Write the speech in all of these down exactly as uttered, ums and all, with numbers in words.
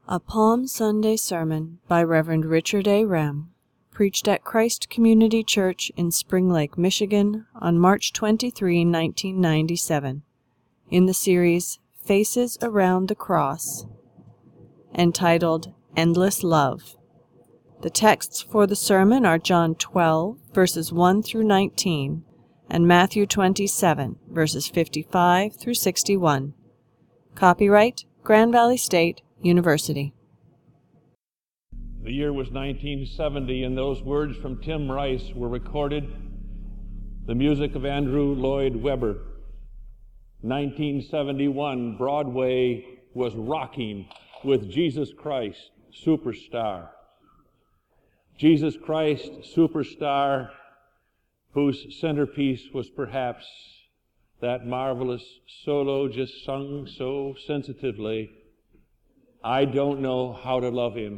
A Palm Sunday sermon by Reverend Richard A. Rem, preached at Christ Community Church in Spring Lake, Michigan on March twenty-third, nineteen ninety-seven, in the series Faces Around the Cross, entitled Endless Love. The texts for the sermon are John twelve, verses one through nineteen, and Matthew twenty-seven, verses fifty-five through sixty-one. Copyright Grand Valley State University. The year was nineteen seventy, and those words from Tim Rice were recorded. The music of Andrew Lloyd Webber. nineteen seventy-one, Broadway was rocking with Jesus Christ Superstar. Jesus Christ Superstar, whose centerpiece was perhaps that marvelous solo just sung so sensitively, I don't know how to love him.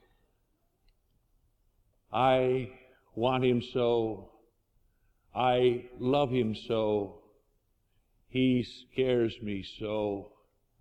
I want him so. I love him so. He scares me so.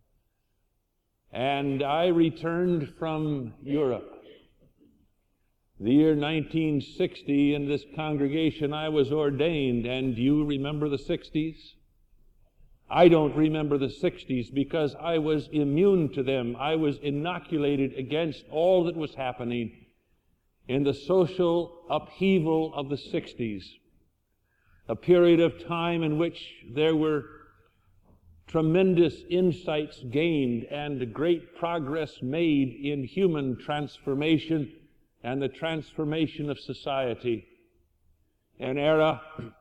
And I returned from Europe. The year nineteen sixty, in this congregation I was ordained, and do you remember the sixties? I don't remember the sixties because I was immune to them. I was inoculated against all that was happening in the social upheaval of the sixties, a period of time in which there were tremendous insights gained and great progress made in human transformation and the transformation of society, an era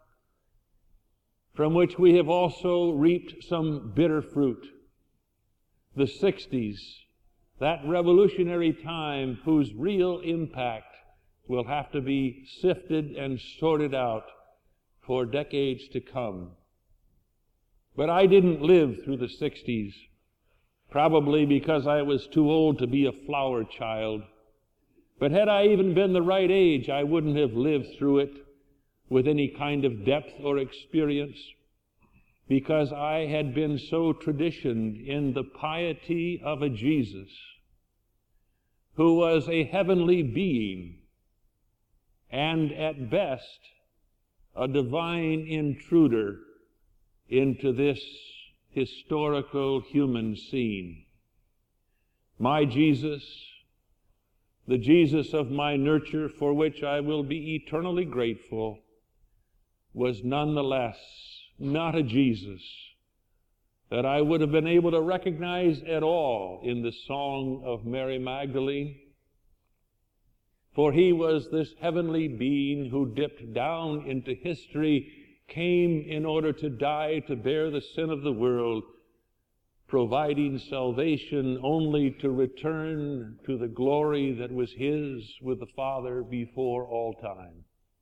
from which we have also reaped some bitter fruit. The sixties, that revolutionary time whose real impact will have to be sifted and sorted out for decades to come. But I didn't live through the sixties, probably because I was too old to be a flower child. But had I even been the right age, I wouldn't have lived through it with any kind of depth or experience, because I had been so traditioned in the piety of a Jesus who was a heavenly being and at best a divine intruder into this historical human scene. My Jesus, the Jesus of my nurture, for which I will be eternally grateful, was nonetheless not a Jesus that I would have been able to recognize at all in the song of Mary Magdalene. For he was this heavenly being who dipped down into history, came in order to die to bear the sin of the world, providing salvation only to return to the glory that was his with the Father before all time.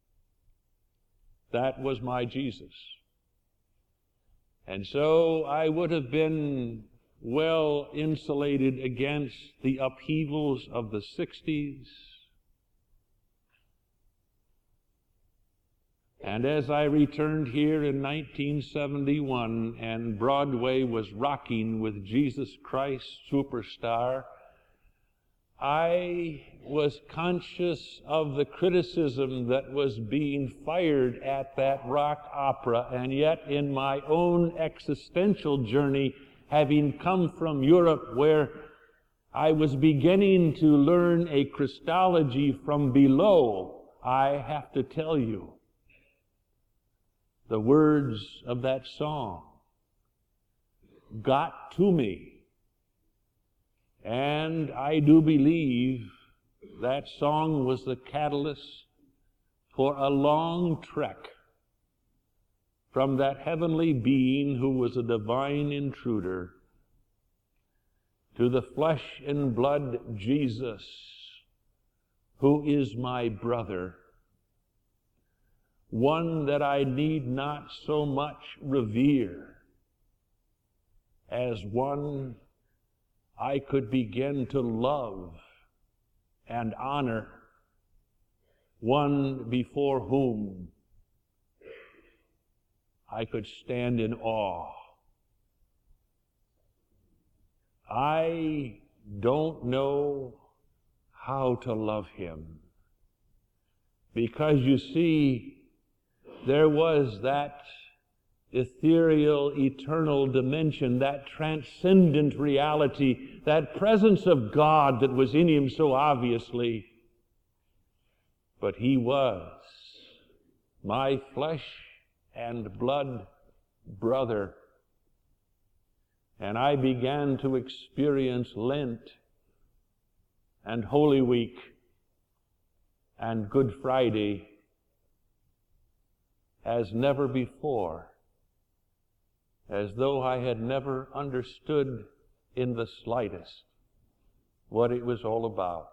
That was my Jesus. And so I would have been well insulated against the upheavals of the sixties. And as I returned here in nineteen seventy-one and Broadway was rocking with Jesus Christ Superstar, I was conscious of the criticism that was being fired at that rock opera, and yet in my own existential journey, having come from Europe where I was beginning to learn a Christology from below, I have to tell you, the words of that song got to me. And I do believe that song was the catalyst for a long trek from that heavenly being who was a divine intruder to the flesh and blood Jesus, who is my brother, one that I need not so much revere as one I could begin to love and honor, one before whom I could stand in awe. I don't know how to love him. Because you see, there was that ethereal, eternal dimension, that transcendent reality, that presence of God that was in him so obviously. But he was my flesh and blood brother. And I began to experience Lent and Holy Week and Good Friday as never before, as though I had never understood in the slightest what it was all about.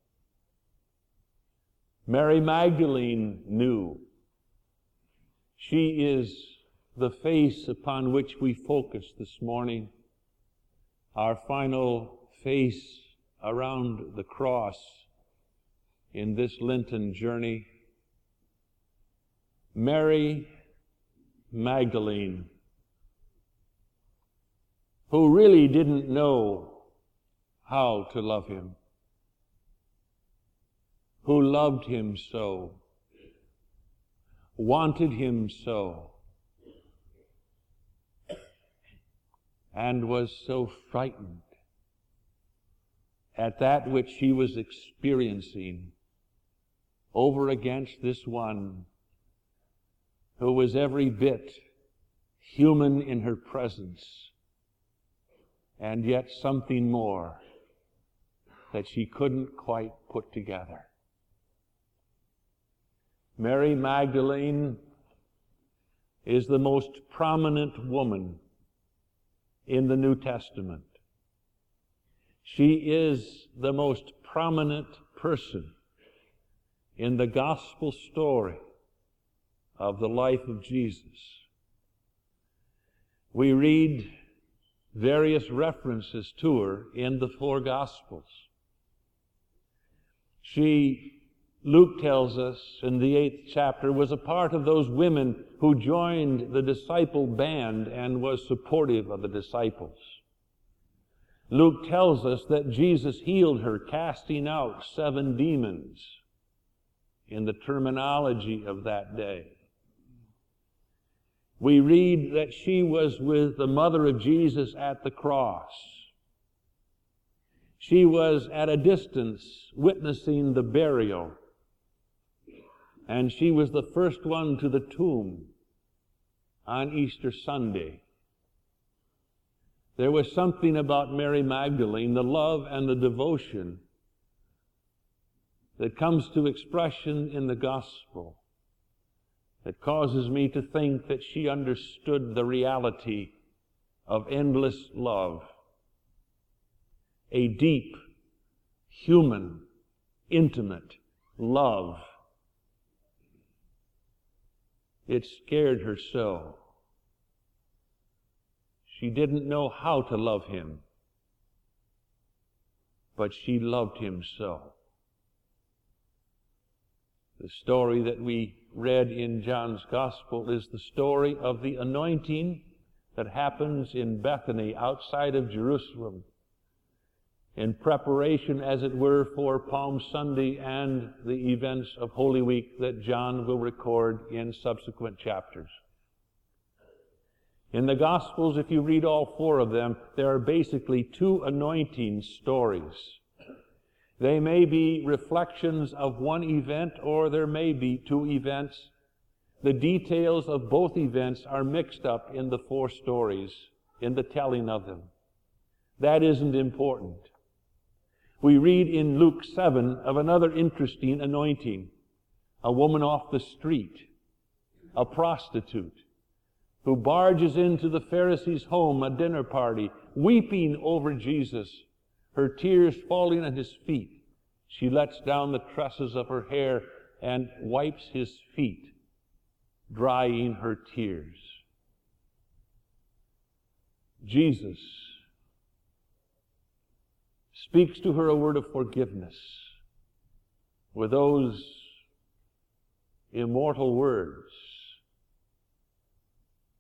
Mary Magdalene knew. She is the face upon which we focus this morning, our final face around the cross in this Lenten journey. Mary Magdalene, who really didn't know how to love him, who loved him so, wanted him so, and was so frightened at that which she was experiencing over against this one who was every bit human in her presence, and yet something more that she couldn't quite put together. Mary Magdalene is the most prominent woman in the New Testament. She is the most prominent person in the gospel story of the life of Jesus. We read various references to her in the four Gospels. She, Luke tells us in the eighth chapter, was a part of those women who joined the disciple band and was supportive of the disciples. Luke tells us that Jesus healed her, casting out seven demons in the terminology of that day. We read that she was with the mother of Jesus at the cross. She was at a distance witnessing the burial. And she was the first one to the tomb on Easter Sunday. There was something about Mary Magdalene, the love and the devotion that comes to expression in the gospel, that causes me to think that she understood the reality of endless love, a deep, human, intimate love. It scared her so. She didn't know how to love him, but she loved him so. The story that we read in John's Gospel is the story of the anointing that happens in Bethany outside of Jerusalem in preparation, as it were, for Palm Sunday and the events of Holy Week that John will record in subsequent chapters. In the Gospels, if you read all four of them, there are basically two anointing stories. They may be reflections of one event, or there may be two events. The details of both events are mixed up in the four stories, in the telling of them. That isn't important. We read in Luke seven of another interesting anointing. A woman off the street, a prostitute, who barges into the Pharisee's home, a dinner party, weeping over Jesus, her tears falling at his feet. She lets down the tresses of her hair and wipes his feet, drying her tears. Jesus speaks to her a word of forgiveness with those immortal words.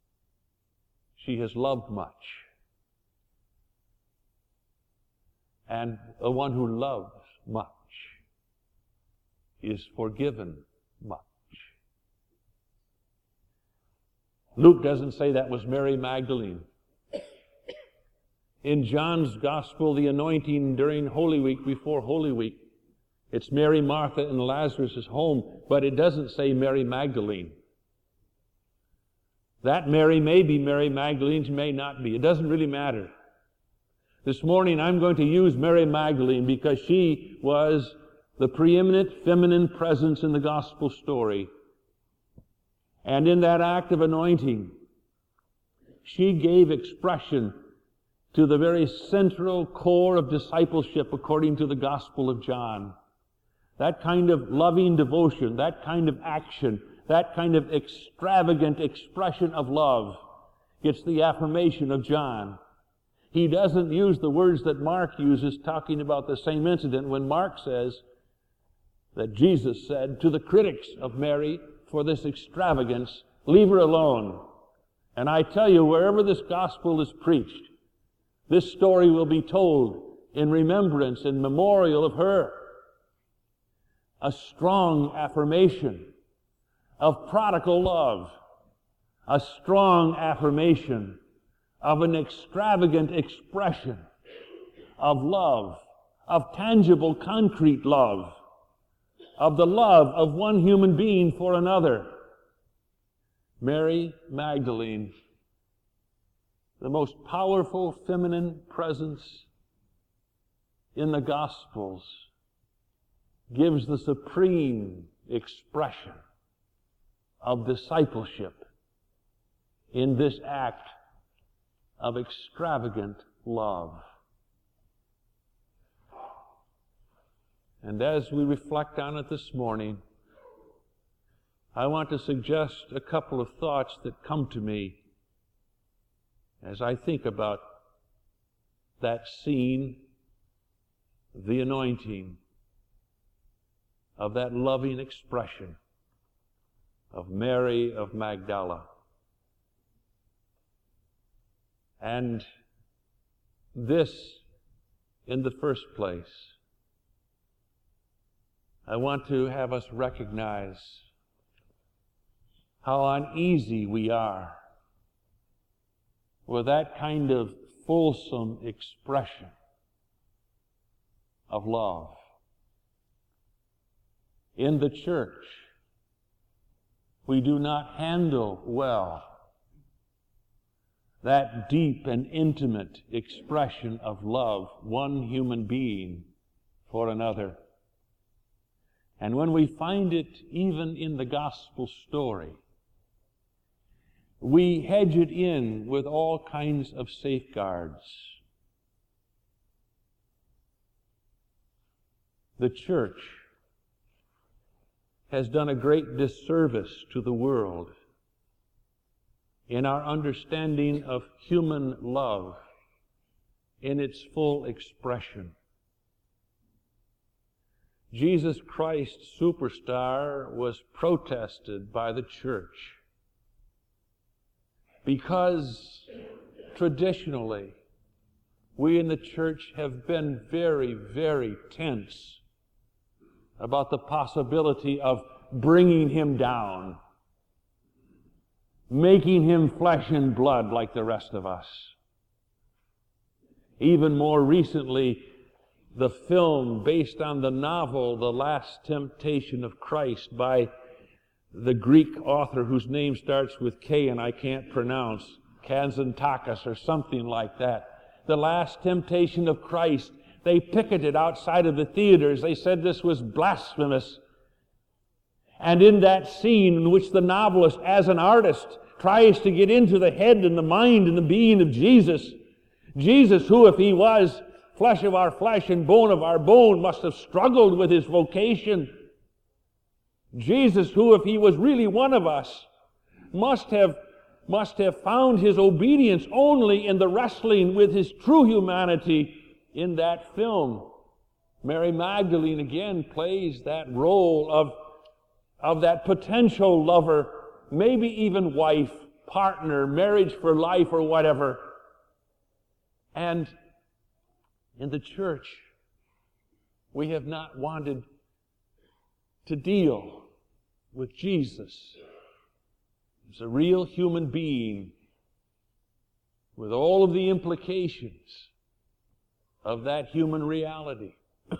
She has loved much, And the one who loves much is forgiven much. Luke doesn't say that was Mary Magdalene. In John's Gospel, the anointing during Holy Week, before Holy Week, it's Mary, Martha, and Lazarus' home, but it doesn't say Mary Magdalene. That Mary may be Mary Magdalene, she may not be. It doesn't really matter. This morning I'm going to use Mary Magdalene because she was the preeminent feminine presence in the gospel story. And in that act of anointing, she gave expression to the very central core of discipleship according to the Gospel of John. That kind of loving devotion, that kind of action, that kind of extravagant expression of love gets the affirmation of John. He doesn't use the words that Mark uses talking about the same incident when Mark says that Jesus said to the critics of Mary for this extravagance, "Leave her alone." And I tell you, wherever this gospel is preached, this story will be told in remembrance and memorial of her. A strong affirmation of prodigal love, a strong affirmation of an extravagant expression of love, of tangible, concrete love, of the love of one human being for another. Mary Magdalene, the most powerful feminine presence in the Gospels, gives the supreme expression of discipleship in this act of extravagant love. And as we reflect on it this morning, I want to suggest a couple of thoughts that come to me as I think about that scene, the anointing of that loving expression of Mary of Magdala. And this, in the first place, I want to have us recognize how uneasy we are with that kind of fulsome expression of love. In the church, we do not handle well that deep and intimate expression of love, one human being for another. And when we find it even in the gospel story, we hedge it in with all kinds of safeguards. The church has done a great disservice to the world in our understanding of human love in its full expression. Jesus Christ Superstar was protested by the church because traditionally we in the church have been very, very tense about the possibility of bringing him down, making him flesh and blood like the rest of us. Even more recently, the film based on the novel The Last Temptation of Christ by the Greek author whose name starts with K and I can't pronounce, Kazantakis or something like that. The Last Temptation of Christ. They picketed outside of the theaters. They said this was blasphemous. And in that scene in which the novelist, as an artist, tries to get into the head and the mind and the being of Jesus, Jesus, who, if he was flesh of our flesh and bone of our bone, must have struggled with his vocation. Jesus, who, if he was really one of us, must have, must have found his obedience only in the wrestling with his true humanity in that film. Mary Magdalene again plays that role of, of that potential lover, maybe even wife, partner, marriage for life or whatever. And In the church, we have not wanted to deal with Jesus as a real human being with all of the implications of that human reality.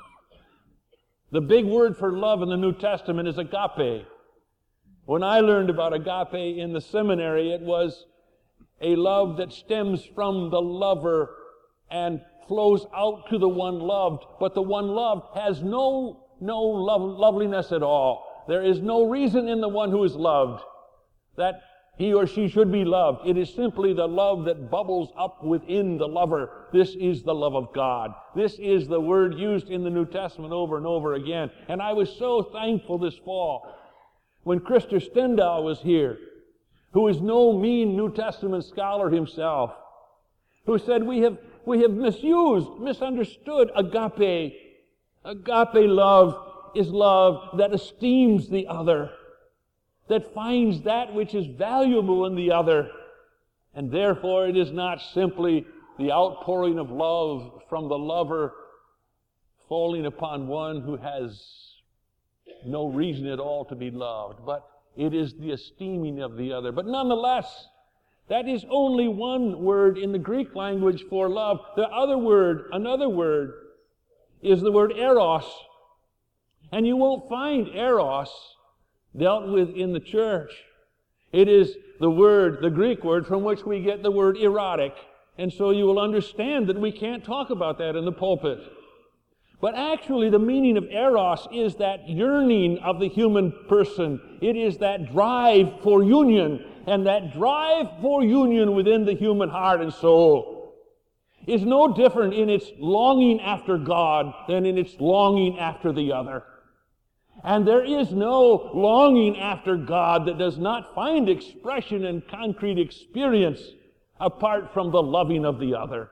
The big word for love in the New Testament is agape. When I learned about agape in the seminary, it was a love that stems from the lover and flows out to the one loved, but the one loved has no, no love, loveliness at all. There is no reason in the one who is loved that he or she should be loved. It is simply the love that bubbles up within the lover. This is the love of God. This is the word used in the New Testament over and over again. And I was so thankful this fall when Krister Stendahl was here, who is no mean New Testament scholar himself, who said we have we have misused, misunderstood agape. Agape love is love that esteems the other, that finds that which is valuable in the other, and therefore it is not simply the outpouring of love from the lover falling upon one who has no reason at all to be loved, but it is the esteeming of the other. But nonetheless, that is only one word in the Greek language for love. The other word, another word, is the word eros. And you won't find eros dealt with in the church. It is the word, the Greek word, from which we get the word erotic. And so you will understand that we can't talk about that in the pulpit. But actually the meaning of eros is that yearning of the human person. It is that drive for union. And that drive for union within the human heart and soul is no different in its longing after God than in its longing after the other. And there is no longing after God that does not find expression and concrete experience apart from the loving of the other.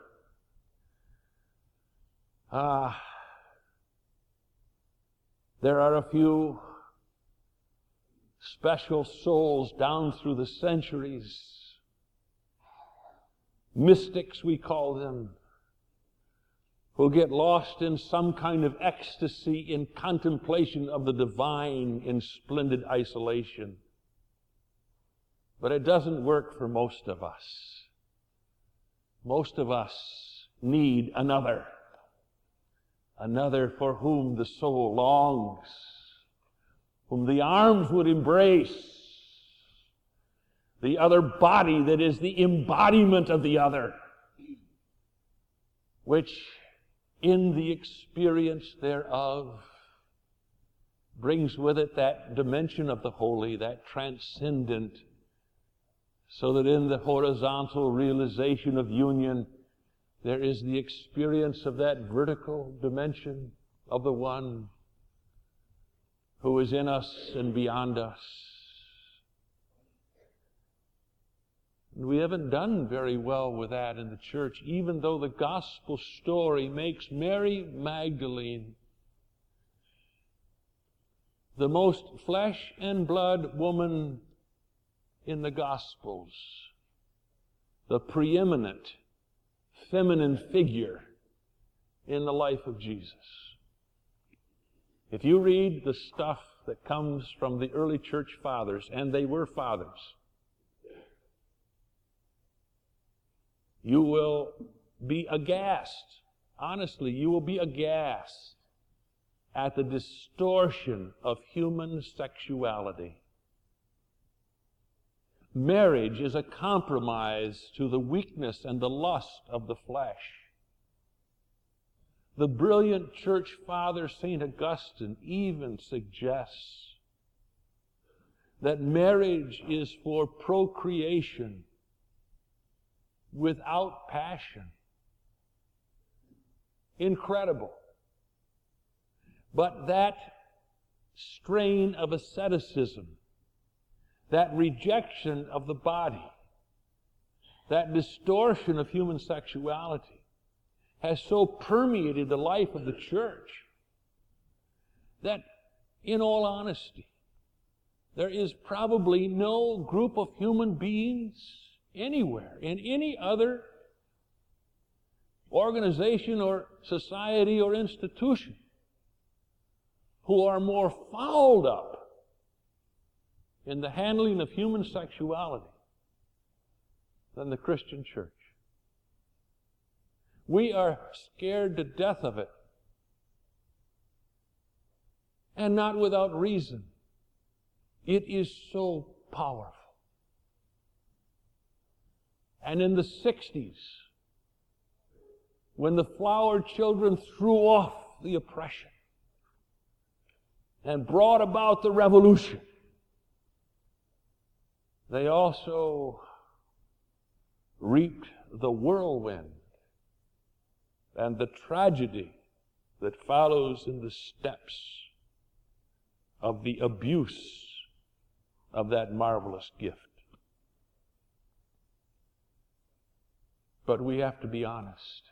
Ah, there are a few special souls down through the centuries, mystics we call them, who get lost in some kind of ecstasy in contemplation of the divine in splendid isolation. But it doesn't work for most of us. Most of us need another, another for whom the soul longs, whom the arms would embrace, the other body that is the embodiment of the other, which in the experience thereof brings with it that dimension of the holy, that transcendent, so that in the horizontal realization of union there is the experience of that vertical dimension of the one who is in us and beyond us. We haven't done very well with that in the church, even though the gospel story makes Mary Magdalene the most flesh and blood woman in the Gospels, the preeminent feminine figure in the life of Jesus. If you read the stuff that comes from the early church fathers, and they were fathers, you will be aghast. Honestly, you will be aghast at the distortion of human sexuality. Marriage is a compromise to the weakness and the lust of the flesh. The brilliant church father, Saint Augustine, even suggests that marriage is for procreation without passion. Incredible. But that strain of asceticism, that rejection of the body, that distortion of human sexuality has so permeated the life of the church that, in all honesty, there is probably no group of human beings anywhere, in any other organization or society or institution who are more fouled up in the handling of human sexuality than the Christian church. We are scared to death of it. And not without reason. It is so powerful. And in the sixties, when the flower children threw off the oppression and brought about the revolution, they also reaped the whirlwind and the tragedy that follows in the steps of the abuse of that marvelous gift. But we have to be honest.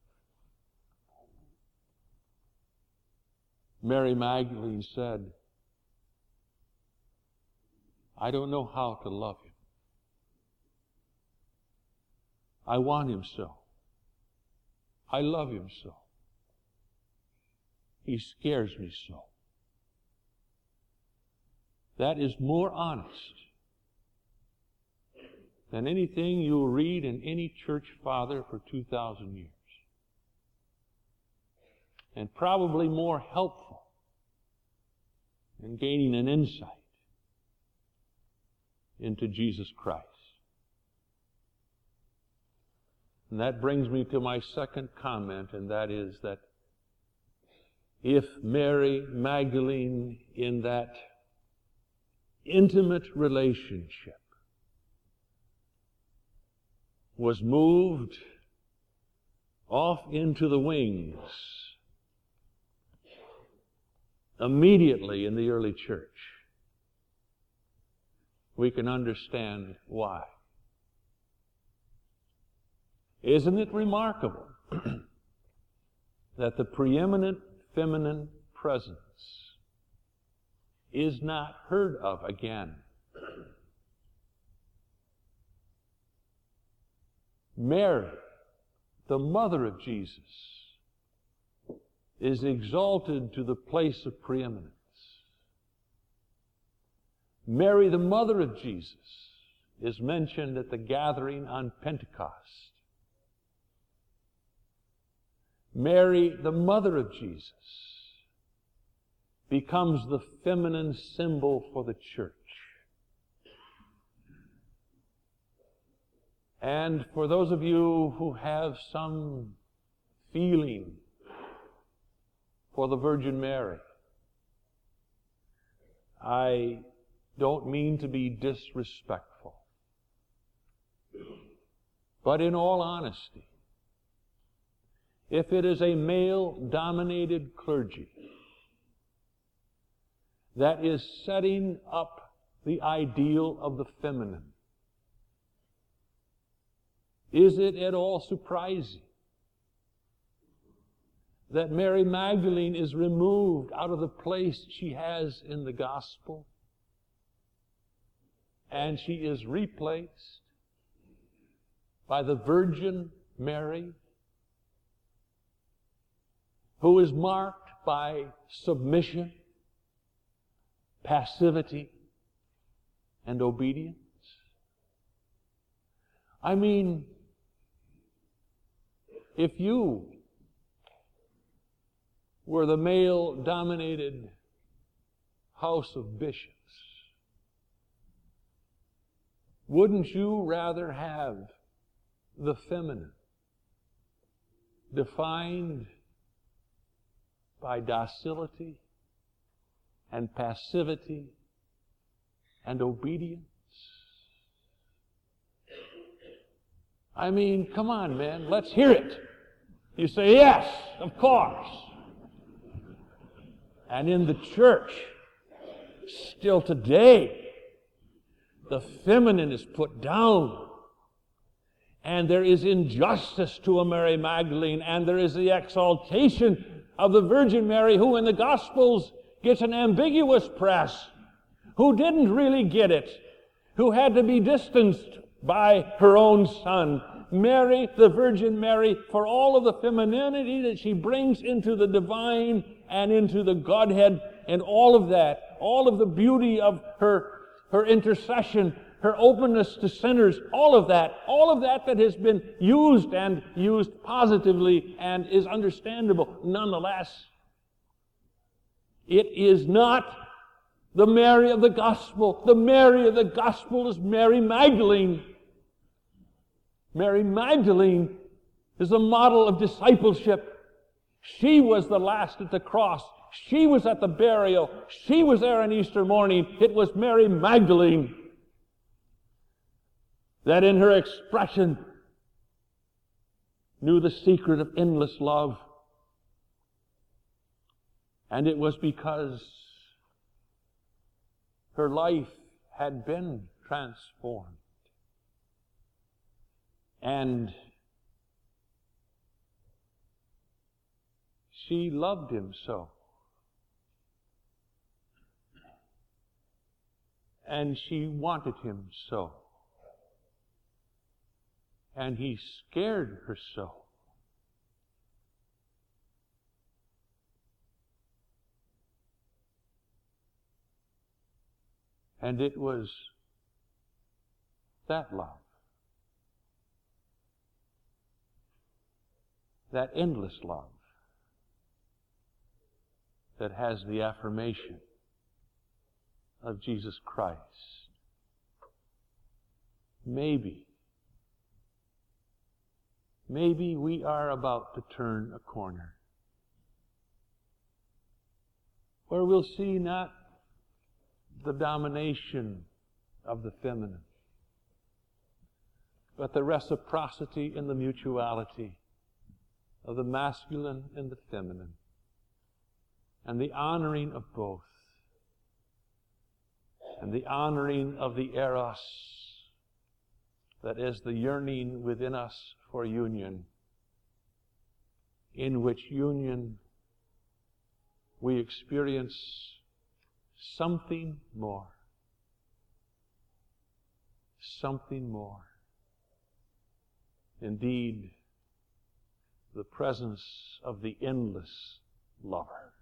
Mary Magdalene said, I don't know how to love him. I want him so. I love him so. He scares me so. That is more honest than anything you'll read in any church father for two thousand years. And probably more helpful in gaining an insight into Jesus Christ. And that brings me to my second comment, and that is that if Mary Magdalene, in that intimate relationship, was moved off into the wings immediately in the early church, we can understand why. Isn't it remarkable that the preeminent feminine presence is not heard of again? Mary, the mother of Jesus, is exalted to the place of preeminence. Mary, the mother of Jesus, is mentioned at the gathering on Pentecost. Mary, the mother of Jesus, becomes the feminine symbol for the church. And for those of you who have some feeling for the Virgin Mary, I don't mean to be disrespectful, but in all honesty, if it is a male-dominated clergy that is setting up the ideal of the feminine, is it at all surprising that Mary Magdalene is removed out of the place she has in the gospel, and she is replaced by the Virgin Mary, who is marked by submission, passivity, and obedience? I mean, if you were the male-dominated house of bishops, wouldn't you rather have the feminine defined by docility and passivity and obedience? I mean, come on, man, let's hear it. You say, yes, of course. And in the church, still today, the feminine is put down. And there is injustice to a Mary Magdalene, and there is the exaltation of the Virgin Mary, who in the Gospels gets an ambiguous press, who didn't really get it, who had to be distanced by her own son, Mary, the Virgin Mary, for all of the femininity that she brings into the divine and into the Godhead, and all of that, all of the beauty of her, her intercession, her openness to sinners, all of that, all of that that has been used and used positively and is understandable. Nonetheless, it is not the Mary of the Gospel. The Mary of the Gospel is Mary Magdalene. Mary Magdalene is a model of discipleship. She was the last at the cross. She was at the burial. She was there on Easter morning. It was Mary Magdalene that in her expression knew the secret of endless love. And it was because her life had been transformed. And she loved him so. And she wanted him so. And he scared her so. And it was that love, that endless love, that has the affirmation of Jesus Christ. Maybe, maybe we are about to turn a corner where we'll see not the domination of the feminine, but the reciprocity and the mutuality of the masculine and the feminine, and the honoring of both, and the honoring of the eros, that is the yearning within us for union, in which union we experience something more. Something more. Indeed, the presence of the endless lover.